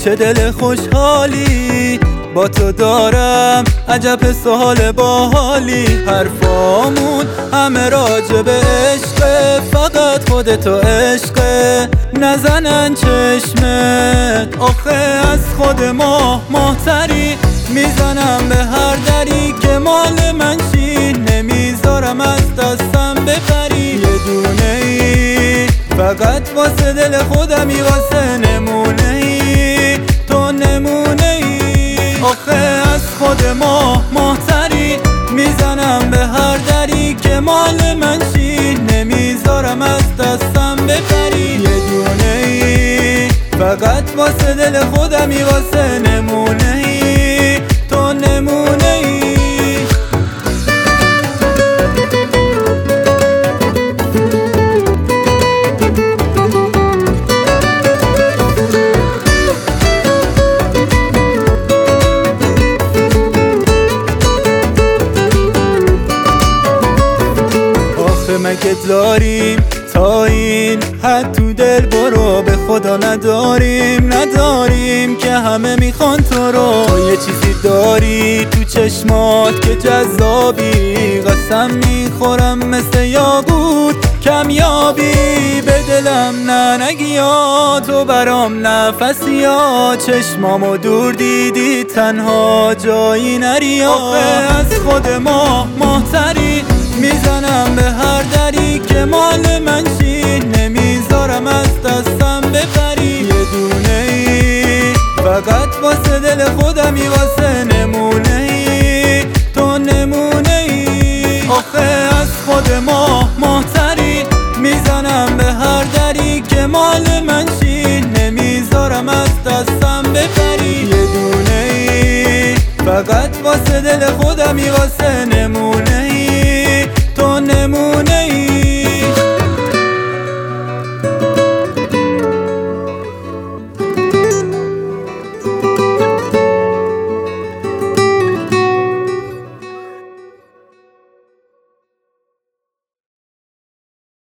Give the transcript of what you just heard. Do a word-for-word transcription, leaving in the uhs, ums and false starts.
چه دل خوشحالی با تو دارم، عجب سوال باحالی. حرفامون همه راجع به عشقه، فقط خودتو عشقه نزنن چشمت. آخه از خود ما ماهتری، میزنم به هر دری که مال من شی، نمیذارم از دستم بپری. یه دونه ای فقط واسه دل خودمی، واسه نمونه ای تو نمونه ای. آخه از خود ما ماهتری، میزنم به هر دری که مال من شی، نمیذارم از دستم بپری. یه دونه ای فقط واسه دل خودمی، واسه نمونه ای تو نمونه ای. مگه داریم تا این حد تو دل برو؟ به خدا نداریم نداریم که همه میخوان تو رو. تو یه چیزی داری تو چشمات که جذابی، قسم میخورم مثل یاقوت کمیابی. به دلم نه نگی یا تو برام نفسی، یا چشمامو دور دیدی تنها جایی نری. آخه از خود ما ماهتری، میزنم به هر دری که مال من شی، نمیذارم از دستم بپری. یه دونه ای فقط واسه دل خودمی، واسه نمونه ای تو نمونه ای. آخه از خود ما ماهتری، میزنم به هر دری که مال من شی، نمیذارم از دستم بپری. یه دونه ای فقط واسه دل خودمی.